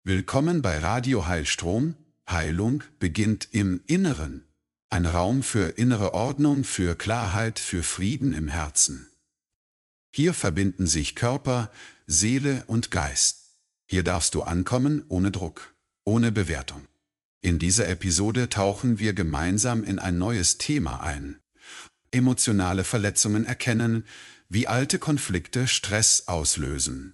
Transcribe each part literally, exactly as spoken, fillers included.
Willkommen bei Radio Heilstrom. Heilung beginnt im Inneren. Ein Raum für innere Ordnung, für Klarheit, für Frieden im Herzen. Hier verbinden sich Körper, Seele und Geist. Hier darfst du ankommen ohne Druck, ohne Bewertung. In dieser Episode tauchen wir gemeinsam in ein neues Thema ein. Emotionale Verletzungen erkennen, wie alte Konflikte Stress auslösen.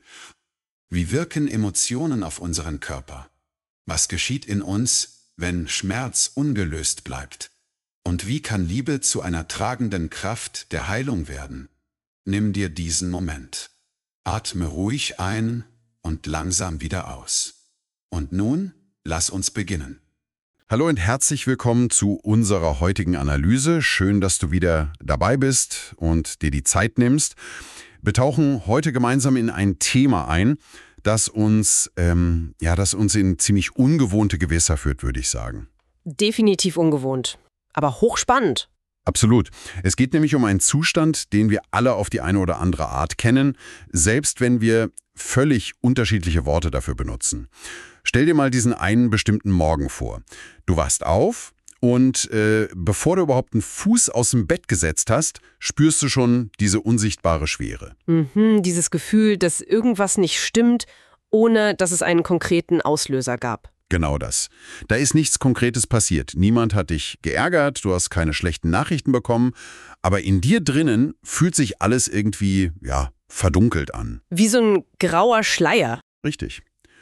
Wie wirken Emotionen auf unseren Körper? Was geschieht in uns, wenn Schmerz ungelöst bleibt? Und wie kann Liebe zu einer tragenden Kraft der Heilung werden? Nimm dir diesen Moment. Atme ruhig ein und langsam wieder aus. Und nun, lass uns beginnen. Hallo und herzlich willkommen zu unserer heutigen Analyse. Schön, dass du wieder dabei bist und dir die Zeit nimmst. Wir tauchen heute gemeinsam in ein Thema ein, das uns, ähm, ja, das uns in ziemlich ungewohnte Gewässer führt, würde ich sagen. Definitiv ungewohnt, aber hochspannend. Absolut. Es geht nämlich um einen Zustand, den wir alle auf die eine oder andere Art kennen, selbst wenn wir völlig unterschiedliche Worte dafür benutzen. Stell dir mal diesen einen bestimmten Morgen vor. Du wachst auf und äh, bevor du überhaupt einen Fuß aus dem Bett gesetzt hast, spürst du schon diese unsichtbare Schwere. Mhm, dieses Gefühl, dass irgendwas nicht stimmt, ohne dass es einen konkreten Auslöser gab. Genau das. Da ist nichts Konkretes passiert. Niemand hat dich geärgert, du hast keine schlechten Nachrichten bekommen, aber in dir drinnen fühlt sich alles irgendwie, ja, verdunkelt an. Wie so ein grauer Schleier. Richtig.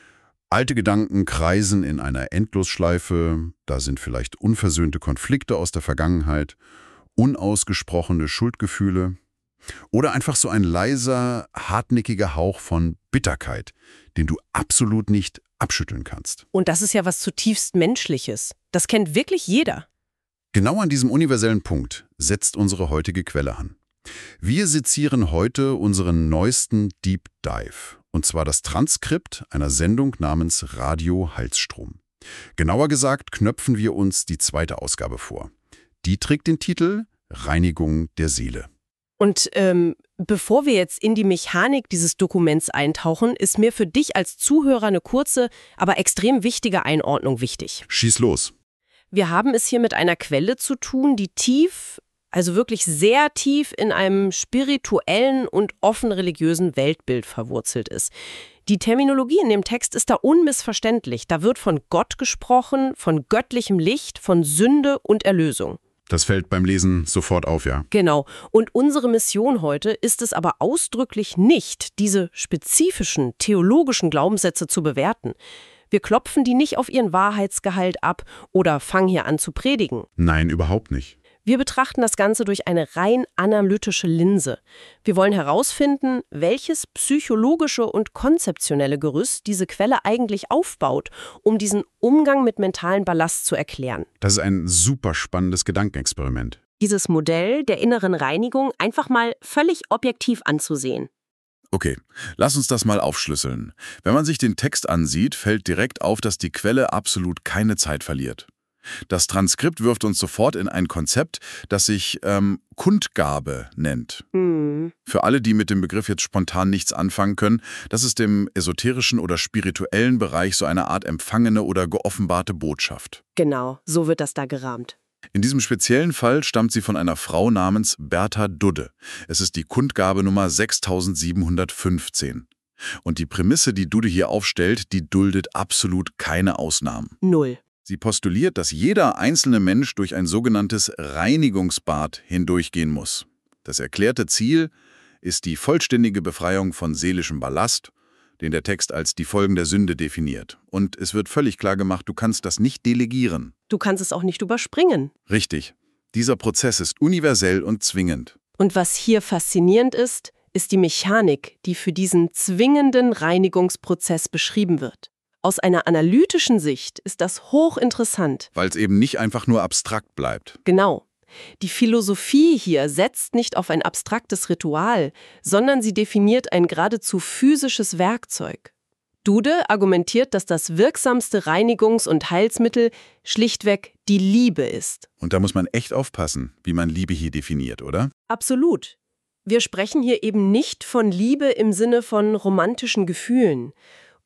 Alte Gedanken kreisen in einer Endlosschleife, da sind vielleicht unversöhnte Konflikte aus der Vergangenheit, unausgesprochene Schuldgefühle oder einfach so ein leiser, hartnäckiger Hauch von Bitterkeit, den du absolut nicht abschütteln kannst. Und das ist ja was zutiefst Menschliches. Das kennt wirklich jeder. Genau an diesem universellen Punkt setzt unsere heutige Quelle an. Wir sezieren heute unseren neuesten Deep Dive, und zwar das Transkript einer Sendung namens Radio Heilstrom. Genauer gesagt knöpfen wir uns die zweite Ausgabe vor. Die trägt den Titel Reinigung der Seele. Und ähm, bevor wir jetzt in die Mechanik dieses Dokuments eintauchen, ist mir für dich als Zuhörer eine kurze, aber extrem wichtige Einordnung wichtig. Schieß los. Wir haben es hier mit einer Quelle zu tun, die tief, also wirklich sehr tief in einem spirituellen und offen religiösen Weltbild verwurzelt ist. Die Terminologie in dem Text ist da unmissverständlich. Da wird von Gott gesprochen, von göttlichem Licht, von Sünde und Erlösung. Das fällt beim Lesen sofort auf, ja. Genau. Und unsere Mission heute ist es aber ausdrücklich nicht, diese spezifischen theologischen Glaubenssätze zu bewerten. Wir klopfen die nicht auf ihren Wahrheitsgehalt ab oder fangen hier an zu predigen. Nein, überhaupt nicht. Wir betrachten das Ganze durch eine rein analytische Linse. Wir wollen herausfinden, welches psychologische und konzeptionelle Gerüst diese Quelle eigentlich aufbaut, um diesen Umgang mit mentalen Ballast zu erklären. Das ist ein super spannendes Gedankenexperiment. Dieses Modell der inneren Reinigung einfach mal völlig objektiv anzusehen. Okay, lass uns das mal aufschlüsseln. Wenn man sich den Text ansieht, fällt direkt auf, dass die Quelle absolut keine Zeit verliert. Das Transkript wirft uns sofort in ein Konzept, das sich ähm, Kundgabe nennt. Hm. Für alle, die mit dem Begriff jetzt spontan nichts anfangen können, das ist im esoterischen oder spirituellen Bereich so eine Art empfangene oder geoffenbarte Botschaft. Genau, so wird das da gerahmt. In diesem speziellen Fall stammt sie von einer Frau namens Bertha Dudde. Es ist die Kundgabe Nummer sechstausendsiebenhundertfünfzehn. Und die Prämisse, die Dudde hier aufstellt, die duldet absolut keine Ausnahmen. Null. Sie postuliert, dass jeder einzelne Mensch durch ein sogenanntes Reinigungsbad hindurchgehen muss. Das erklärte Ziel ist die vollständige Befreiung von seelischem Ballast, den der Text als die Folgen der Sünde definiert. Und es wird völlig klar gemacht, du kannst das nicht delegieren. Du kannst es auch nicht überspringen. Richtig. Dieser Prozess ist universell und zwingend. Und was hier faszinierend ist, ist die Mechanik, die für diesen zwingenden Reinigungsprozess beschrieben wird. Aus einer analytischen Sicht ist das hochinteressant. Weil es eben nicht einfach nur abstrakt bleibt. Genau. Die Philosophie hier setzt nicht auf ein abstraktes Ritual, sondern sie definiert ein geradezu physisches Werkzeug. Dudde argumentiert, dass das wirksamste Reinigungs- und Heilsmittel schlichtweg die Liebe ist. Und da muss man echt aufpassen, wie man Liebe hier definiert, oder? Absolut. Wir sprechen hier eben nicht von Liebe im Sinne von romantischen Gefühlen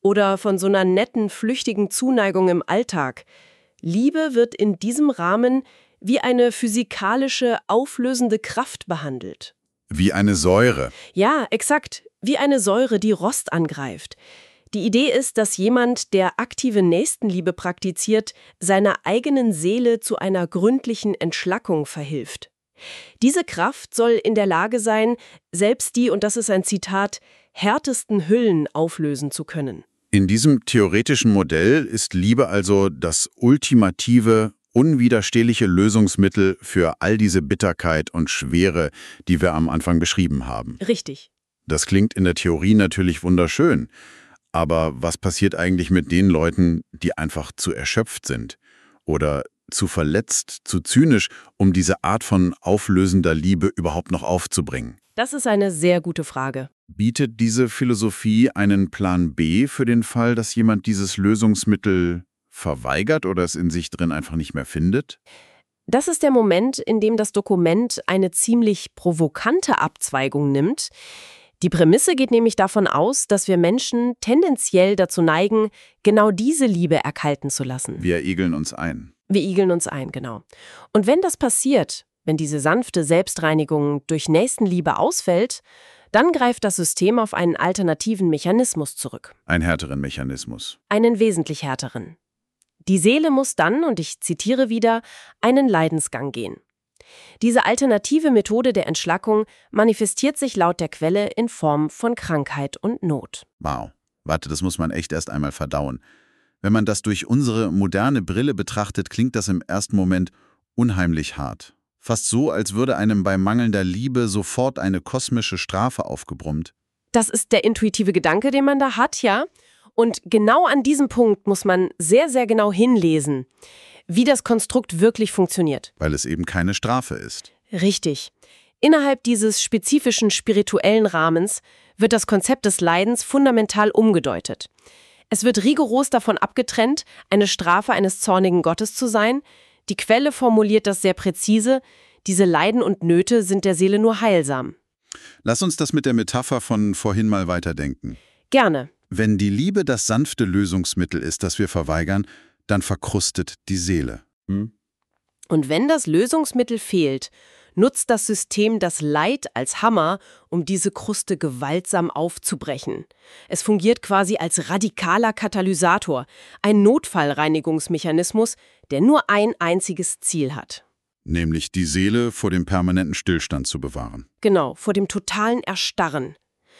oder von so einer netten, flüchtigen Zuneigung im Alltag. Liebe wird in diesem Rahmen wie eine physikalische, auflösende Kraft behandelt. Wie eine Säure. Ja, exakt. Wie eine Säure, die Rost angreift. Die Idee ist, dass jemand, der aktive Nächstenliebe praktiziert, seiner eigenen Seele zu einer gründlichen Entschlackung verhilft. Diese Kraft soll in der Lage sein, selbst die, und das ist ein Zitat, härtesten Hüllen auflösen zu können. In diesem theoretischen Modell ist Liebe also das ultimative, unwiderstehliche Lösungsmittel für all diese Bitterkeit und Schwere, die wir am Anfang beschrieben haben. Richtig. Das klingt in der Theorie natürlich wunderschön. Aber was passiert eigentlich mit den Leuten, die einfach zu erschöpft sind oder zu verletzt, zu zynisch, um diese Art von auflösender Liebe überhaupt noch aufzubringen? Das ist eine sehr gute Frage. Bietet diese Philosophie einen Plan B für den Fall, dass jemand dieses Lösungsmittel verweigert oder es in sich drin einfach nicht mehr findet? Das ist der Moment, in dem das Dokument eine ziemlich provokante Abzweigung nimmt. Die Prämisse geht nämlich davon aus, dass wir Menschen tendenziell dazu neigen, genau diese Liebe erkalten zu lassen. Wir igeln uns ein. Wir igeln uns ein, genau. Und wenn das passiert, wenn diese sanfte Selbstreinigung durch Nächstenliebe ausfällt, dann greift das System auf einen alternativen Mechanismus zurück. Einen härteren Mechanismus. Einen wesentlich härteren. Die Seele muss dann, und ich zitiere wieder, einen Leidensgang gehen. Diese alternative Methode der Entschlackung manifestiert sich laut der Quelle in Form von Krankheit und Not. Wow. Warte, das muss man echt erst einmal verdauen. Wenn man das durch unsere moderne Brille betrachtet, klingt das im ersten Moment unheimlich hart. Fast so, als würde einem bei mangelnder Liebe sofort eine kosmische Strafe aufgebrummt. Das ist der intuitive Gedanke, den man da hat, ja? Und genau an diesem Punkt muss man sehr, sehr genau hinlesen, wie das Konstrukt wirklich funktioniert. Weil es eben keine Strafe ist. Richtig. Innerhalb dieses spezifischen spirituellen Rahmens wird das Konzept des Leidens fundamental umgedeutet. Es wird rigoros davon abgetrennt, eine Strafe eines zornigen Gottes zu sein. Die Quelle formuliert das sehr präzise: Diese Leiden und Nöte sind der Seele nur heilsam. Lass uns das mit der Metapher von vorhin mal weiterdenken. Gerne. Wenn die Liebe das sanfte Lösungsmittel ist, das wir verweigern, dann verkrustet die Seele. Hm? Und wenn das Lösungsmittel fehlt, nutzt das System das Leid als Hammer, um diese Kruste gewaltsam aufzubrechen. Es fungiert quasi als radikaler Katalysator, ein Notfallreinigungsmechanismus, der nur ein einziges Ziel hat. Nämlich die Seele vor dem permanenten Stillstand zu bewahren. Genau, vor dem totalen Erstarren.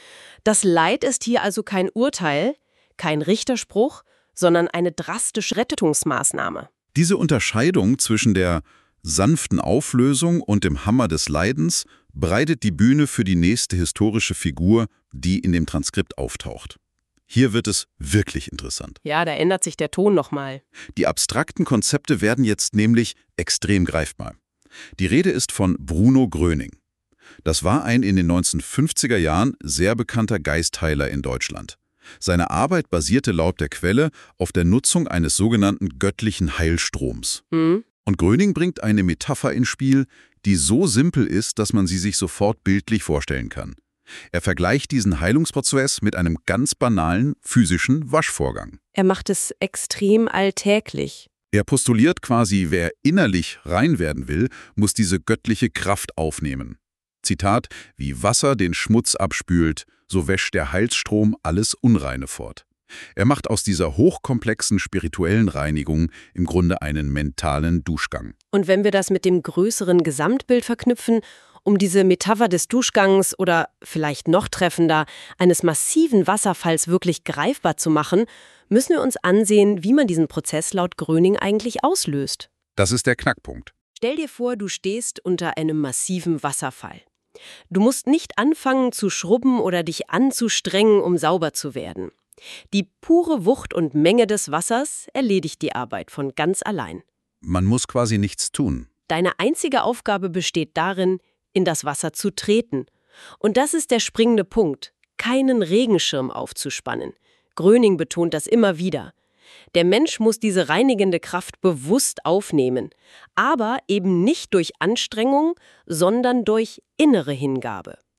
Das Leid ist hier also kein Urteil, kein Richterspruch, sondern eine drastische Rettungsmaßnahme. Diese Unterscheidung zwischen der sanften Auflösung und dem Hammer des Leidens bereitet die Bühne für die nächste historische Figur, die in dem Transkript auftaucht. Hier wird es wirklich interessant. Ja, da ändert sich der Ton nochmal. Die abstrakten Konzepte werden jetzt nämlich extrem greifbar. Die Rede ist von Bruno Gröning. Das war ein in den neunzehnhundertfünfziger Jahren sehr bekannter Geistheiler in Deutschland. Seine Arbeit basierte laut der Quelle auf der Nutzung eines sogenannten göttlichen Heilstroms. Hm. Und Gröning bringt eine Metapher ins Spiel, die so simpel ist, dass man sie sich sofort bildlich vorstellen kann. Er vergleicht diesen Heilungsprozess mit einem ganz banalen physischen Waschvorgang. Er macht es extrem alltäglich. Er postuliert quasi, wer innerlich rein werden will, muss diese göttliche Kraft aufnehmen. Zitat: Wie Wasser den Schmutz abspült, so wäscht der Heilsstrom alles Unreine fort. Er macht aus dieser hochkomplexen spirituellen Reinigung im Grunde einen mentalen Duschgang. Und wenn wir das mit dem größeren Gesamtbild verknüpfen, um diese Metapher des Duschgangs oder vielleicht noch treffender, eines massiven Wasserfalls wirklich greifbar zu machen, müssen wir uns ansehen, wie man diesen Prozess laut Gröning eigentlich auslöst. Das ist der Knackpunkt. Stell dir vor, du stehst unter einem massiven Wasserfall. Du musst nicht anfangen zu schrubben oder dich anzustrengen, um sauber zu werden. Die pure Wucht und Menge des Wassers erledigt die Arbeit von ganz allein. Man muss quasi nichts tun. Deine einzige Aufgabe besteht darin, in das Wasser zu treten. Und das ist der springende Punkt, keinen Regenschirm aufzuspannen. Gröning betont das immer wieder. Der Mensch muss diese reinigende Kraft bewusst aufnehmen, aber eben nicht durch Anstrengung, sondern durch innere Hingabe.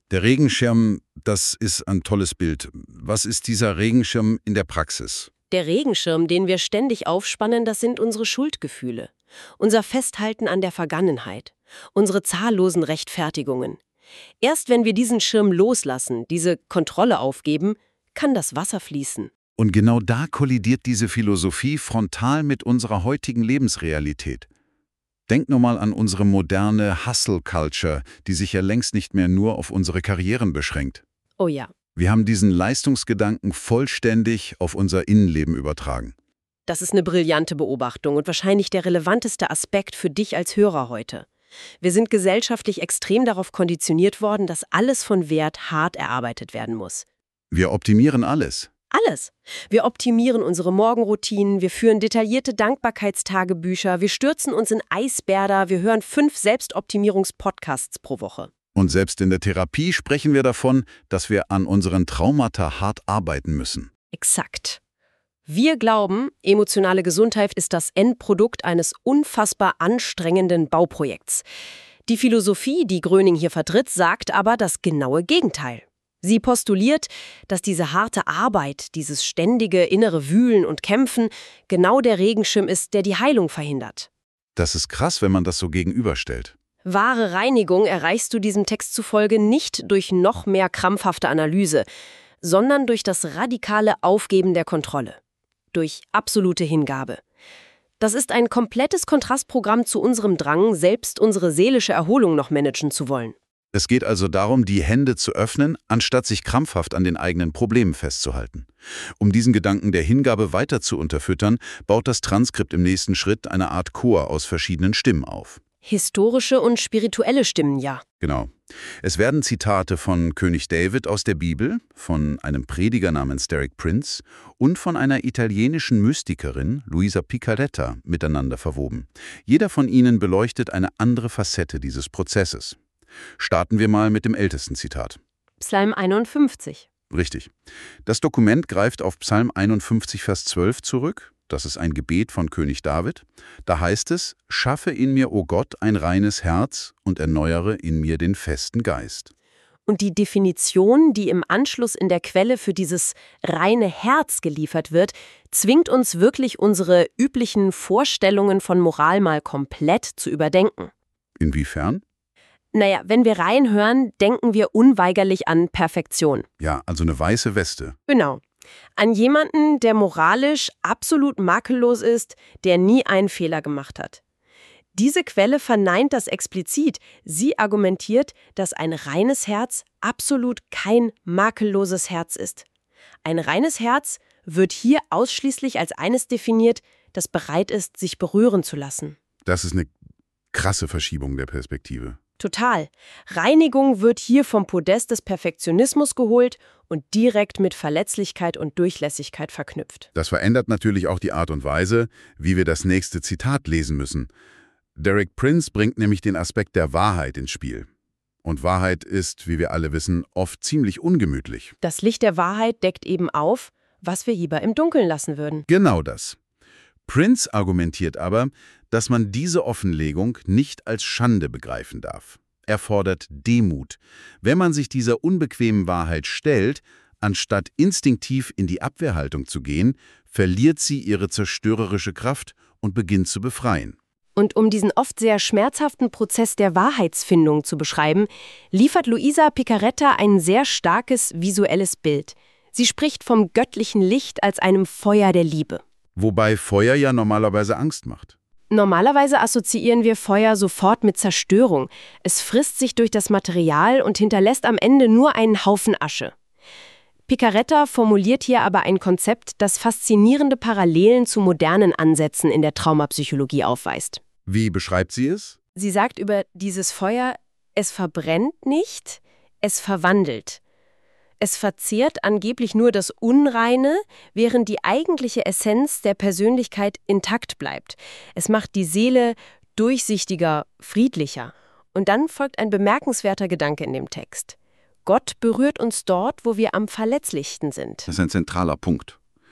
Der Regenschirm, das ist ein tolles Bild. Was ist dieser Regenschirm in der Praxis? Der Regenschirm, den wir ständig aufspannen, das sind unsere Schuldgefühle. Unser Festhalten an der Vergangenheit. Unsere zahllosen Rechtfertigungen. Erst wenn wir diesen Schirm loslassen, diese Kontrolle aufgeben, kann das Wasser fließen. Und genau da kollidiert diese Philosophie frontal mit unserer heutigen Lebensrealität. Denk nur mal an unsere moderne Hustle-Culture, die sich ja längst nicht mehr nur auf unsere Karrieren beschränkt. Oh ja. Wir haben diesen Leistungsgedanken vollständig auf unser Innenleben übertragen. Das ist eine brillante Beobachtung und wahrscheinlich der relevanteste Aspekt für dich als Hörer heute. Wir sind gesellschaftlich extrem darauf konditioniert worden, dass alles von Wert hart erarbeitet werden muss. Wir optimieren alles. Alles. Wir optimieren unsere Morgenroutinen, wir führen detaillierte Dankbarkeitstagebücher, wir stürzen uns in Eisbäder, wir hören fünf Selbstoptimierungspodcasts pro Woche. Und selbst in der Therapie sprechen wir davon, dass wir an unseren Traumata hart arbeiten müssen. Exakt. Wir glauben, emotionale Gesundheit ist das Endprodukt eines unfassbar anstrengenden Bauprojekts. Die Philosophie, die Gröning hier vertritt, sagt aber das genaue Gegenteil. Sie postuliert, dass diese harte Arbeit, dieses ständige innere Wühlen und Kämpfen, genau der Regenschirm ist, der die Heilung verhindert. Das ist krass, wenn man das so gegenüberstellt. Wahre Reinigung erreichst du diesem Text zufolge nicht durch noch mehr krampfhafte Analyse, sondern durch das radikale Aufgeben der Kontrolle. Durch absolute Hingabe. Das ist ein komplettes Kontrastprogramm zu unserem Drang, selbst unsere seelische Erholung noch managen zu wollen. Es geht also darum, die Hände zu öffnen, anstatt sich krampfhaft an den eigenen Problemen festzuhalten. Um diesen Gedanken der Hingabe weiter zu unterfüttern, baut das Transkript im nächsten Schritt eine Art Chor aus verschiedenen Stimmen auf. Historische und spirituelle Stimmen, ja. Genau. Es werden Zitate von König David aus der Bibel, von einem Prediger namens Derek Prince und von einer italienischen Mystikerin, Luisa Picaretta, miteinander verwoben. Jeder von ihnen beleuchtet eine andere Facette dieses Prozesses. Starten wir mal mit dem ältesten Zitat. Psalm einundfünfzig. Richtig. Das Dokument greift auf Psalm einundfünfzig, Vers zwölf zurück. Das ist ein Gebet von König David. Da heißt es, schaffe in mir, o Gott, ein reines Herz und erneuere in mir den festen Geist. Und die Definition, die im Anschluss in der Quelle für dieses reine Herz geliefert wird, zwingt uns wirklich unsere üblichen Vorstellungen von Moral mal komplett zu überdenken. Inwiefern? Naja, wenn wir reinhören, denken wir unweigerlich an Perfektion. Ja, also eine weiße Weste. Genau. An jemanden, der moralisch absolut makellos ist, der nie einen Fehler gemacht hat. Diese Quelle verneint das explizit. Sie argumentiert, dass ein reines Herz absolut kein makelloses Herz ist. Ein reines Herz wird hier ausschließlich als eines definiert, das bereit ist, sich berühren zu lassen. Das ist eine krasse Verschiebung der Perspektive. Total. Reinigung wird hier vom Podest des Perfektionismus geholt und direkt mit Verletzlichkeit und Durchlässigkeit verknüpft. Das verändert natürlich auch die Art und Weise, wie wir das nächste Zitat lesen müssen. Derek Prince bringt nämlich den Aspekt der Wahrheit ins Spiel. Und Wahrheit ist, wie wir alle wissen, oft ziemlich ungemütlich. Das Licht der Wahrheit deckt eben auf, was wir lieber im Dunkeln lassen würden. Genau das. Prince argumentiert aber, dass man diese Offenlegung nicht als Schande begreifen darf. Er fordert Demut. Wenn man sich dieser unbequemen Wahrheit stellt, anstatt instinktiv in die Abwehrhaltung zu gehen, verliert sie ihre zerstörerische Kraft und beginnt zu befreien. Und um diesen oft sehr schmerzhaften Prozess der Wahrheitsfindung zu beschreiben, liefert Luisa Picaretta ein sehr starkes visuelles Bild. Sie spricht vom göttlichen Licht als einem Feuer der Liebe. Wobei Feuer ja normalerweise Angst macht. Normalerweise assoziieren wir Feuer sofort mit Zerstörung. Es frisst sich durch das Material und hinterlässt am Ende nur einen Haufen Asche. Picaretta formuliert hier aber ein Konzept, das faszinierende Parallelen zu modernen Ansätzen in der Traumapsychologie aufweist. Wie beschreibt sie es? Sie sagt über dieses Feuer, es verbrennt nicht, es verwandelt. Es verzehrt angeblich nur das Unreine, während die eigentliche Essenz der Persönlichkeit intakt bleibt. Es macht die Seele durchsichtiger, friedlicher. Und dann folgt ein bemerkenswerter Gedanke in dem Text. Gott berührt uns dort, wo wir am verletzlichsten sind. Das ist ein zentraler Punkt.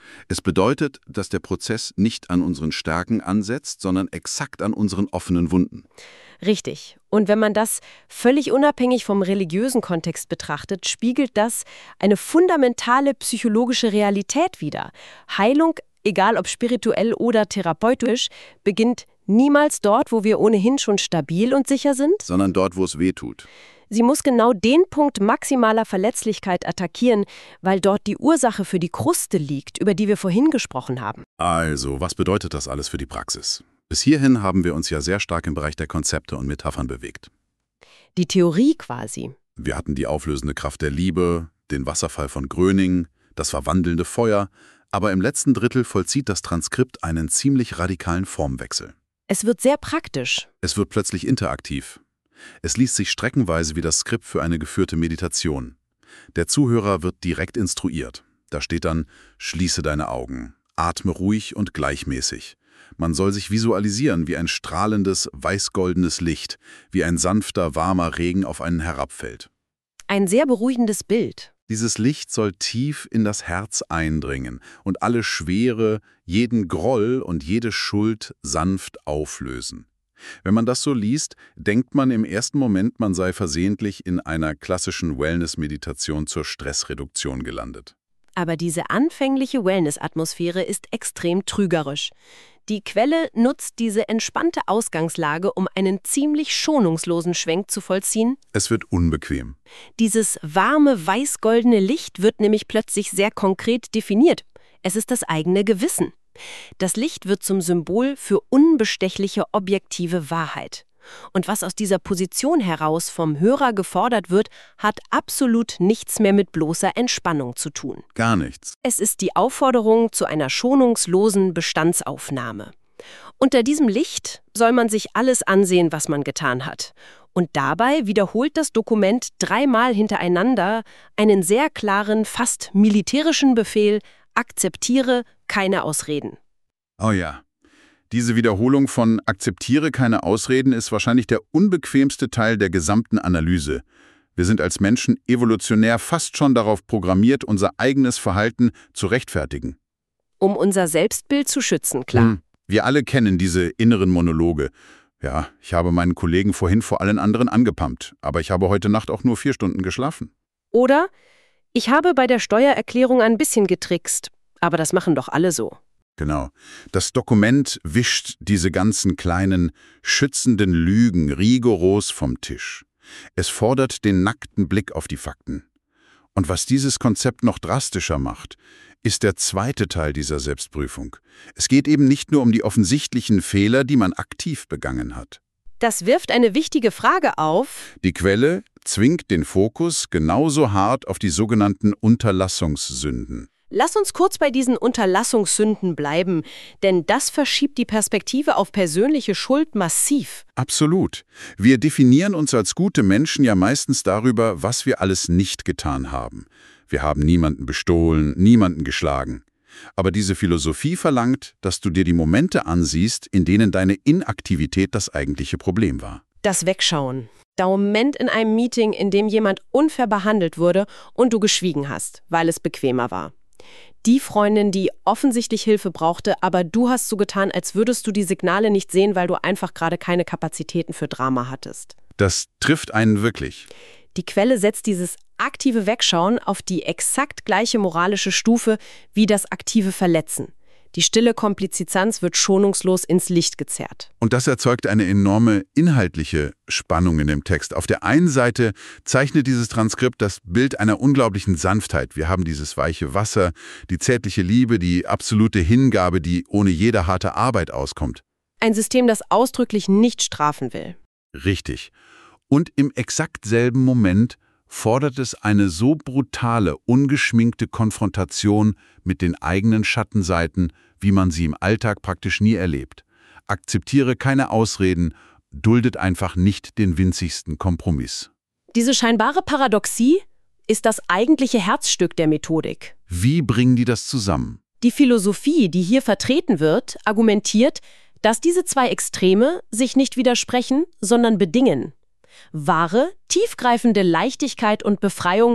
Es bedeutet, dass der Prozess nicht an unseren Stärken ansetzt, sondern exakt an unseren offenen Wunden. Richtig. Und wenn man das völlig unabhängig vom religiösen Kontext betrachtet, spiegelt das eine fundamentale psychologische Realität wider. Heilung, egal ob spirituell oder therapeutisch, beginnt niemals dort, wo wir ohnehin schon stabil und sicher sind, Sondern dort, wo es weh tut. Sie muss genau den Punkt maximaler Verletzlichkeit attackieren, weil dort die Ursache für die Kruste liegt, über die wir vorhin gesprochen haben. Also, was bedeutet das alles für die Praxis? Bis hierhin haben wir uns ja sehr stark im Bereich der Konzepte und Metaphern bewegt. Die Theorie quasi. Wir hatten die auflösende Kraft der Liebe, den Wasserfall von Gröning, das verwandelnde Feuer, aber im letzten Drittel vollzieht das Transkript einen ziemlich radikalen Formwechsel. Es wird sehr praktisch. Es wird plötzlich interaktiv. Es liest sich streckenweise wie das Skript für eine geführte Meditation. Der Zuhörer wird direkt instruiert. Da steht dann: Schließe deine Augen, atme ruhig und gleichmäßig. Man soll sich visualisieren wie ein strahlendes, weißgoldenes Licht, wie ein sanfter, warmer Regen auf einen herabfällt. Ein sehr beruhigendes Bild. Dieses Licht soll tief in das Herz eindringen und alle Schwere, jeden Groll und jede Schuld sanft auflösen. Wenn man das so liest, denkt man im ersten Moment, man sei versehentlich in einer klassischen Wellness-Meditation zur Stressreduktion gelandet. Aber diese anfängliche Wellness-Atmosphäre ist extrem trügerisch. Die Quelle nutzt diese entspannte Ausgangslage, um einen ziemlich schonungslosen Schwenk zu vollziehen. Es wird unbequem. Dieses warme, weiß-goldene Licht wird nämlich plötzlich sehr konkret definiert. Es ist das eigene Gewissen. Das Licht wird zum Symbol für unbestechliche, objektive Wahrheit. Und was aus dieser Position heraus vom Hörer gefordert wird, hat absolut nichts mehr mit bloßer Entspannung zu tun. Gar nichts. Es ist die Aufforderung zu einer schonungslosen Bestandsaufnahme. Unter diesem Licht soll man sich alles ansehen, was man getan hat. Und dabei wiederholt das Dokument dreimal hintereinander einen sehr klaren, fast militärischen Befehl: Akzeptiere keine Ausreden. Oh ja. Diese Wiederholung von Akzeptiere keine Ausreden ist wahrscheinlich der unbequemste Teil der gesamten Analyse. Wir sind als Menschen evolutionär fast schon darauf programmiert, unser eigenes Verhalten zu rechtfertigen. Um unser Selbstbild zu schützen, klar. Hm. Wir alle kennen diese inneren Monologe. Ja, ich habe meinen Kollegen vorhin vor allen anderen angepumpt, aber ich habe heute Nacht auch nur vier Stunden geschlafen. Oder: Ich habe bei der Steuererklärung ein bisschen getrickst, aber das machen doch alle so. Genau. Das Dokument wischt diese ganzen kleinen, schützenden Lügen rigoros vom Tisch. Es fordert den nackten Blick auf die Fakten. Und was dieses Konzept noch drastischer macht, ist der zweite Teil dieser Selbstprüfung. Es geht eben nicht nur um die offensichtlichen Fehler, die man aktiv begangen hat. Das wirft eine wichtige Frage auf. Die Quelle zwingt den Fokus genauso hart auf die sogenannten Unterlassungssünden. Lass uns kurz bei diesen Unterlassungssünden bleiben, denn das verschiebt die Perspektive auf persönliche Schuld massiv. Absolut. Wir definieren uns als gute Menschen ja meistens darüber, was wir alles nicht getan haben. Wir haben niemanden bestohlen, niemanden geschlagen. Aber diese Philosophie verlangt, dass du dir die Momente ansiehst, in denen deine Inaktivität das eigentliche Problem war. Das Wegschauen. Der Moment in einem Meeting, in dem jemand unfair behandelt wurde und du geschwiegen hast, weil es bequemer war. Die Freundin, die offensichtlich Hilfe brauchte, aber du hast so getan, als würdest du die Signale nicht sehen, weil du einfach gerade keine Kapazitäten für Drama hattest. Das trifft einen wirklich. Die Quelle setzt dieses aktive Wegschauen auf die exakt gleiche moralische Stufe wie das aktive Verletzen. Die stille Komplizanz wird schonungslos ins Licht gezerrt. Und das erzeugt eine enorme inhaltliche Spannung in dem Text. Auf der einen Seite zeichnet dieses Transkript das Bild einer unglaublichen Sanftheit. Wir haben dieses weiche Wasser, die zärtliche Liebe, die absolute Hingabe, die ohne jede harte Arbeit auskommt. Ein System, das ausdrücklich nicht strafen will. Richtig. Und im exakt selben Moment fordert es eine so brutale, ungeschminkte Konfrontation mit den eigenen Schattenseiten, wie man sie im Alltag praktisch nie erlebt. Akzeptiere keine Ausreden, duldet einfach nicht den winzigsten Kompromiss. Diese scheinbare Paradoxie ist das eigentliche Herzstück der Methodik. Wie bringen die das zusammen? Die Philosophie, die hier vertreten wird, argumentiert, dass diese zwei Extreme sich nicht widersprechen, sondern bedingen. Wahre, tiefgreifende Leichtigkeit und Befreiung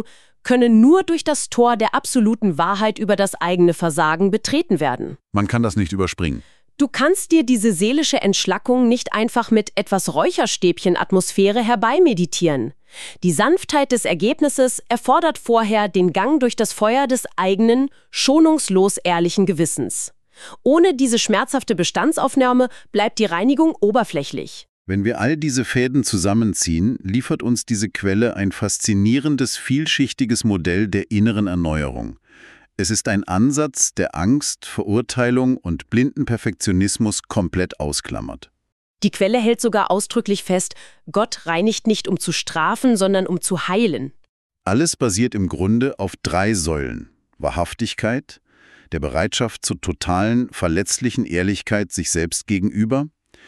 können nur durch das Tor der absoluten Wahrheit über das eigene Versagen betreten werden. Man kann das nicht überspringen. Du kannst dir diese seelische Entschlackung nicht einfach mit etwas Räucherstäbchen-Atmosphäre herbeimeditieren. Die Sanftheit des Ergebnisses erfordert vorher den Gang durch das Feuer des eigenen, schonungslos ehrlichen Gewissens. Ohne diese schmerzhafte Bestandsaufnahme bleibt die Reinigung oberflächlich. Wenn wir all diese Fäden zusammenziehen, liefert uns diese Quelle ein faszinierendes, vielschichtiges Modell der inneren Erneuerung. Es ist ein Ansatz, der Angst, Verurteilung und blinden Perfektionismus komplett ausklammert. Die Quelle hält sogar ausdrücklich fest, Gott reinigt nicht, um zu strafen, sondern um zu heilen. Alles basiert im Grunde auf drei Säulen: Wahrhaftigkeit, der Bereitschaft zur totalen, verletzlichen Ehrlichkeit sich selbst gegenüber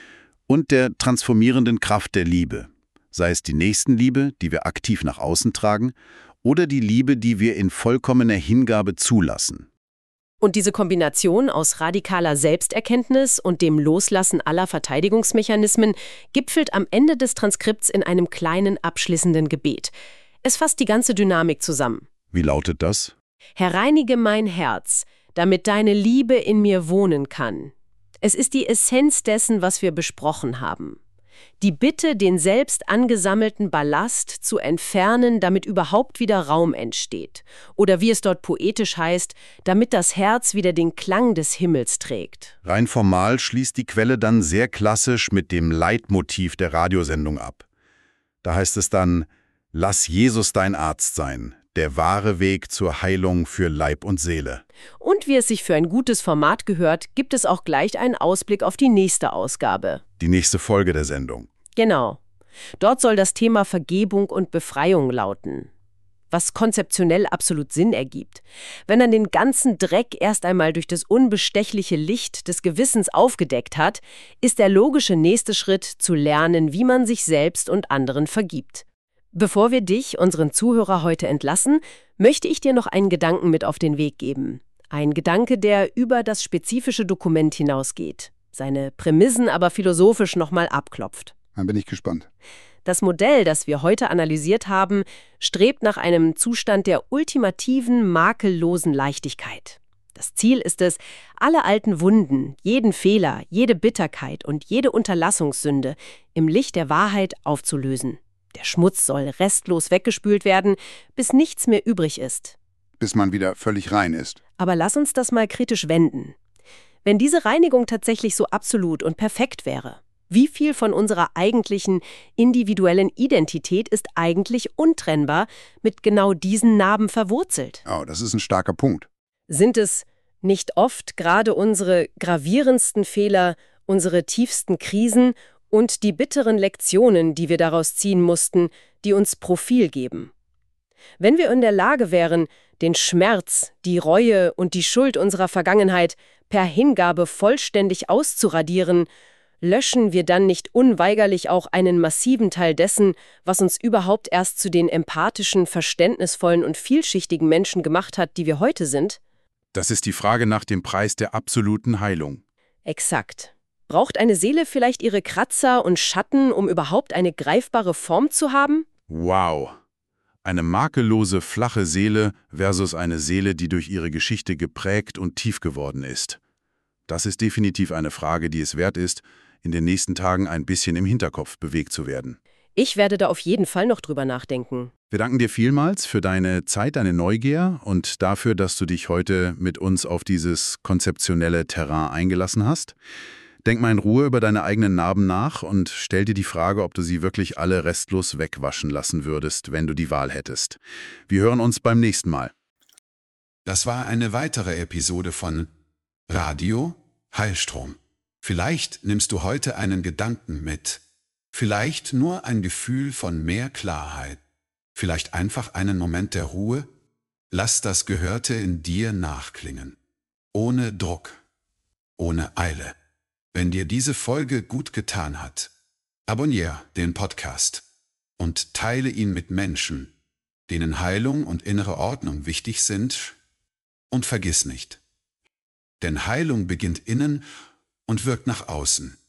und der transformierenden Kraft der Liebe, sei es die Nächstenliebe, die wir aktiv nach außen tragen, oder die Liebe, die wir in vollkommener Hingabe zulassen. Und diese Kombination aus radikaler Selbsterkenntnis und dem Loslassen aller Verteidigungsmechanismen gipfelt am Ende des Transkripts in einem kleinen abschließenden Gebet. Es fasst die ganze Dynamik zusammen. Wie lautet das? Herr, reinige mein Herz, damit deine Liebe in mir wohnen kann. Es ist die Essenz dessen, was wir besprochen haben. Die Bitte, den selbst angesammelten Ballast zu entfernen, damit überhaupt wieder Raum entsteht. Oder wie es dort poetisch heißt, damit das Herz wieder den Klang des Himmels trägt. Rein formal schließt die Quelle dann sehr klassisch mit dem Leitmotiv der Radiosendung ab. Da heißt es dann: Lass Jesus dein Arzt sein, der wahre Weg zur Heilung für Leib und Seele. Und wie es sich für ein gutes Format gehört, gibt es auch gleich einen Ausblick auf die nächste Ausgabe. Die nächste Folge der Sendung. Genau. Dort soll das Thema Vergebung und Befreiung lauten. Was konzeptionell absolut Sinn ergibt. Wenn man den ganzen Dreck erst einmal durch das unbestechliche Licht des Gewissens aufgedeckt hat, ist der logische nächste Schritt zu lernen, wie man sich selbst und anderen vergibt. Bevor wir dich, unseren Zuhörer, heute entlassen, möchte ich dir noch einen Gedanken mit auf den Weg geben. Ein Gedanke, der über das spezifische Dokument hinausgeht, seine Prämissen aber philosophisch nochmal abklopft. Dann bin ich gespannt. Das Modell, das wir heute analysiert haben, strebt nach einem Zustand der ultimativen, makellosen Leichtigkeit. Das Ziel ist es, alle alten Wunden, jeden Fehler, jede Bitterkeit und jede Unterlassungssünde im Licht der Wahrheit aufzulösen. Der Schmutz soll restlos weggespült werden, bis nichts mehr übrig ist. Bis man wieder völlig rein ist. Aber lass uns das mal kritisch wenden. Wenn diese Reinigung tatsächlich so absolut und perfekt wäre, wie viel von unserer eigentlichen individuellen Identität ist eigentlich untrennbar mit genau diesen Narben verwurzelt? Oh, das ist ein starker Punkt. Sind es nicht oft gerade unsere gravierendsten Fehler, unsere tiefsten Krisen und die bitteren Lektionen, die wir daraus ziehen mussten, die uns Profil geben? Wenn wir in der Lage wären, den Schmerz, die Reue und die Schuld unserer Vergangenheit per Hingabe vollständig auszuradieren, löschen wir dann nicht unweigerlich auch einen massiven Teil dessen, was uns überhaupt erst zu den empathischen, verständnisvollen und vielschichtigen Menschen gemacht hat, die wir heute sind? Das ist die Frage nach dem Preis der absoluten Heilung. Exakt. Braucht eine Seele vielleicht ihre Kratzer und Schatten, um überhaupt eine greifbare Form zu haben? Wow! Eine makellose, flache Seele versus eine Seele, die durch ihre Geschichte geprägt und tief geworden ist. Das ist definitiv eine Frage, die es wert ist, in den nächsten Tagen ein bisschen im Hinterkopf bewegt zu werden. Ich werde da auf jeden Fall noch drüber nachdenken. Wir danken dir vielmals für deine Zeit, deine Neugier und dafür, dass du dich heute mit uns auf dieses konzeptionelle Terrain eingelassen hast. Denk mal in Ruhe über deine eigenen Narben nach und stell dir die Frage, ob du sie wirklich alle restlos wegwaschen lassen würdest, wenn du die Wahl hättest. Wir hören uns beim nächsten Mal. Das war eine weitere Episode von Radio Heilstrom. Vielleicht nimmst du heute einen Gedanken mit. Vielleicht nur ein Gefühl von mehr Klarheit. Vielleicht einfach einen Moment der Ruhe. Lass das Gehörte in dir nachklingen. Ohne Druck. Ohne Eile. Wenn dir diese Folge gut getan hat, abonniere den Podcast und teile ihn mit Menschen, denen Heilung und innere Ordnung wichtig sind. Und vergiss nicht, denn Heilung beginnt innen und wirkt nach außen.